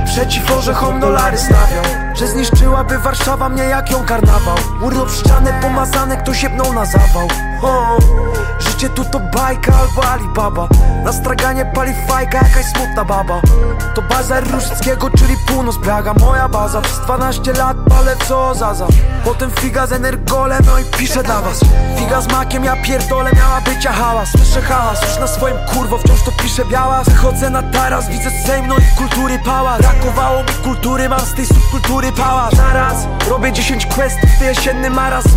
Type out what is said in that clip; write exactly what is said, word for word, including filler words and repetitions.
Przeciw orzechom dolary stawiał, że zniszczyłaby Warszawa mnie jak ją karnawał. Mury obszczane, pomazane, ktoś jebnął na zawał. O, życie tu to bajka albo Alibaba. Na straganie pali fajka, jakaś smutna baba. To bazar Różyckiego, czyli północ Praga. Moja baza, przez dwanaście lat palę co zaza. Potem figa z energolem, no i piszę dla was. Figa z makiem, ja pierdolę, miała bycia hałas. Słyszę hałas, już na swoim kurwo, wciąż to piszę biała. Wychodzę na taras, widzę Sejm, no i kultury pałac. Brakowało mi kultury, mam z tej subkultury pałac. Naraz robię dziesięć questów, ty jesienny maraz.